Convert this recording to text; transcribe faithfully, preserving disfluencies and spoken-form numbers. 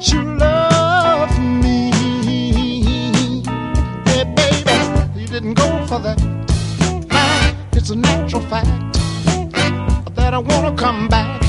that you love me. Hey, baby, you didn't go for that. Now it's a natural fact that I wanna come back.